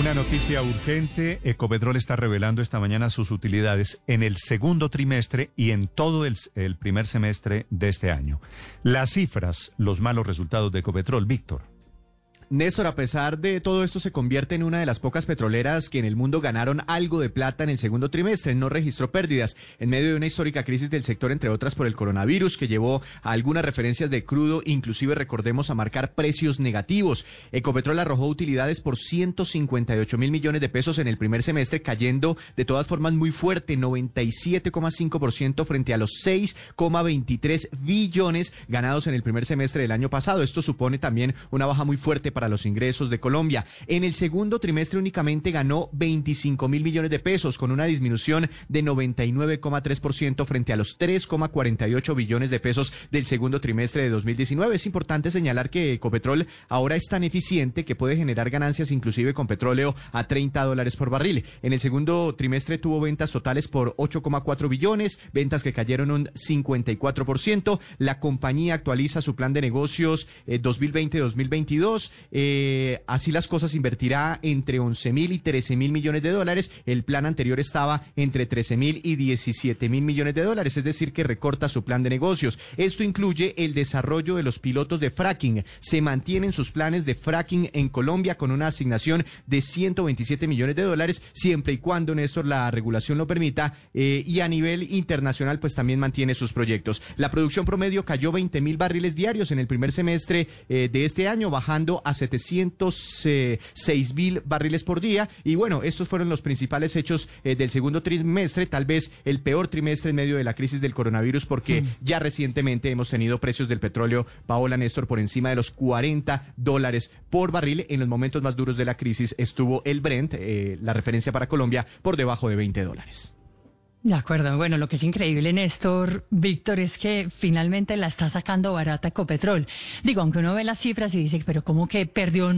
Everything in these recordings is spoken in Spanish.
Una noticia urgente, Ecopetrol está revelando esta mañana sus utilidades en el segundo trimestre y en todo el primer semestre de este año. Las cifras, los malos resultados de Ecopetrol, Víctor. Néstor, a pesar de todo esto, se convierte en una de las pocas petroleras que en el mundo ganaron algo de plata en el segundo trimestre. No registró pérdidas en medio de una histórica crisis del sector, entre otras por el coronavirus, que llevó a algunas referencias de crudo, inclusive recordemos a marcar precios negativos. Ecopetrol arrojó utilidades por 158 mil millones de pesos en el primer semestre, cayendo de todas formas muy fuerte, 97,5% frente a los 6,23 billones ganados en el primer semestre del año pasado. Esto supone también una baja muy fuerte para los ingresos de Colombia. En el segundo trimestre únicamente ganó 25 mil millones de pesos, con una disminución de 99,3% frente a los 3,48 billones de pesos del segundo trimestre de 2019. Es importante señalar que Ecopetrol ahora es tan eficiente que puede generar ganancias inclusive con petróleo a $30 por barril. En el segundo trimestre tuvo ventas totales por 8,4 billones, ventas que cayeron un 54%. La compañía actualiza su plan de negocios 2020-2022. Así las cosas, invertirá entre 11 mil y 13 mil millones de dólares. El plan anterior estaba entre 13 mil y 17 mil millones de dólares, es decir, que recorta su plan de negocios. Esto incluye el desarrollo de los pilotos de fracking. Se mantienen sus planes de fracking en Colombia con una asignación de 127 millones de dólares, siempre y cuando, Néstor, la regulación lo permita, y a nivel internacional pues también mantiene sus proyectos. La producción promedio cayó 20 mil barriles diarios en el primer semestre de este año, bajando a 706 mil barriles por día. Y bueno, estos fueron los principales hechos del segundo trimestre, tal vez el peor trimestre en medio de la crisis del coronavirus, porque ya recientemente hemos tenido precios del petróleo, Paola, Néstor, por encima de los $40 por barril. En los momentos más duros de la crisis estuvo el Brent, la referencia para Colombia, por debajo de $20. De acuerdo. Bueno, lo que es increíble, Néstor, Víctor, es que finalmente la está sacando barata Ecopetrol. Digo, aunque uno ve las cifras y dice, pero ¿cómo que perdió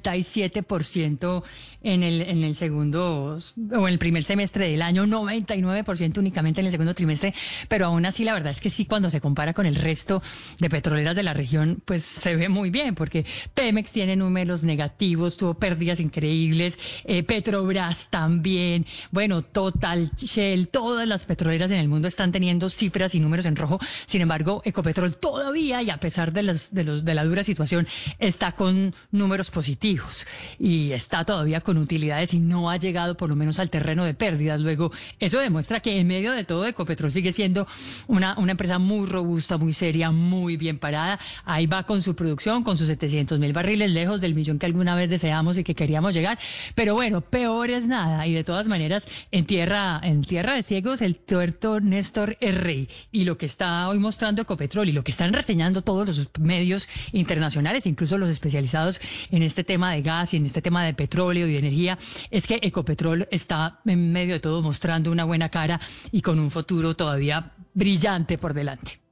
97% en el segundo o en el primer semestre del año, 99% únicamente en el segundo trimestre? Pero aún así, la verdad es que sí, cuando se compara con el resto de petroleras de la región, pues se ve muy bien, porque Pemex tiene números negativos, tuvo pérdidas increíbles, Petrobras también, bueno, Total, Shell, todas las petroleras en el mundo están teniendo cifras y números en rojo. Sin embargo, Ecopetrol todavía, y a pesar de la dura situación, está con números positivos y está todavía con utilidades y no ha llegado por lo menos al terreno de pérdidas. Luego, eso demuestra que en medio de todo Ecopetrol sigue siendo una empresa muy robusta, muy seria, muy bien parada. Ahí va con su producción, con sus 700 mil barriles, lejos del millón que alguna vez deseamos y que queríamos llegar. Pero bueno, peor es nada. Y de todas maneras, en tierra de ciegos, el tuerto, Néstor, es rey. Y lo que está hoy mostrando Ecopetrol y lo que están reseñando todos los medios internacionales, incluso los especializados en este tema de gas y en este tema de petróleo y de energía, es que Ecopetrol está en medio de todo mostrando una buena cara y con un futuro todavía brillante por delante.